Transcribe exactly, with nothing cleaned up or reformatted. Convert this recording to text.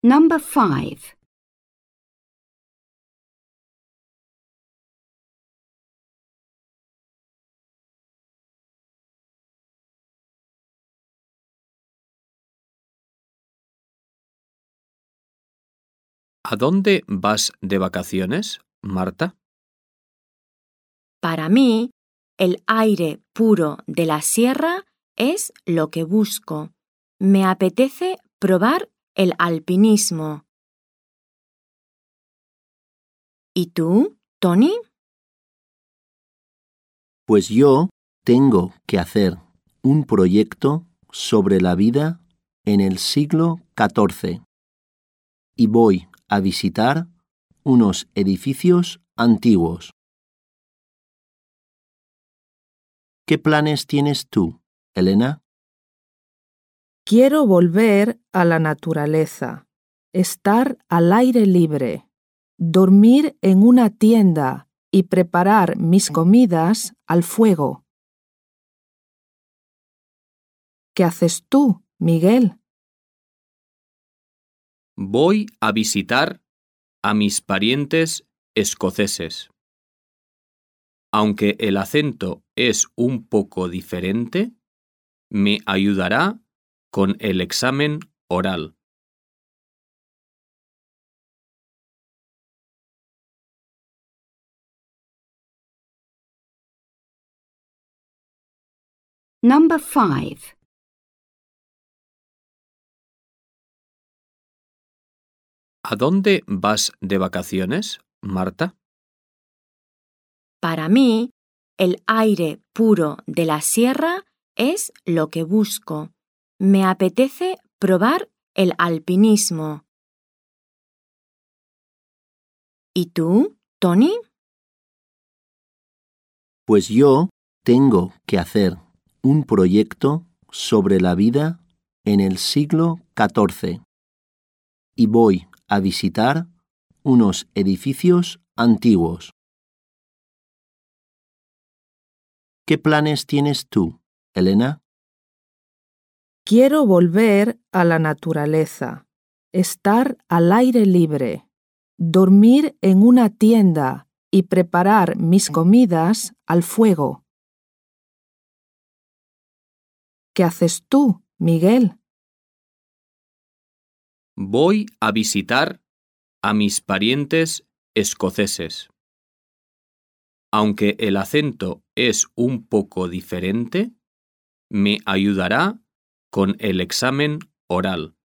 Number five. ¿A dónde vas de vacaciones, Marta? Para mí, el aire puro de la sierra es lo que busco. Me apetece probar el alpinismo. ¿Y tú, Tony? Pues yo tengo que hacer un proyecto sobre la vida en el siglo catorce y voy a visitar unos edificios antiguos. ¿Qué planes tienes tú, Elena? Quiero volver a la naturaleza, estar al aire libre, dormir en una tienda y preparar mis comidas al fuego. ¿Qué haces tú, Miguel? Voy a visitar a mis parientes escoceses. Aunque el acento es un poco diferente, me ayudará con el examen oral. Number five. ¿A dónde vas de vacaciones, Marta? Para mí, el aire puro de la sierra es lo que busco. Me apetece probar el alpinismo. ¿Y tú, Tony? Pues yo tengo que hacer un proyecto sobre la vida en el siglo catorce y voy a visitar unos edificios antiguos. ¿Qué planes tienes tú, Elena? Quiero volver a la naturaleza, estar al aire libre, dormir en una tienda y preparar mis comidas al fuego. ¿Qué haces tú, Miguel? Voy a visitar a mis parientes escoceses. Aunque el acento es un poco diferente, me ayudará con el examen oral.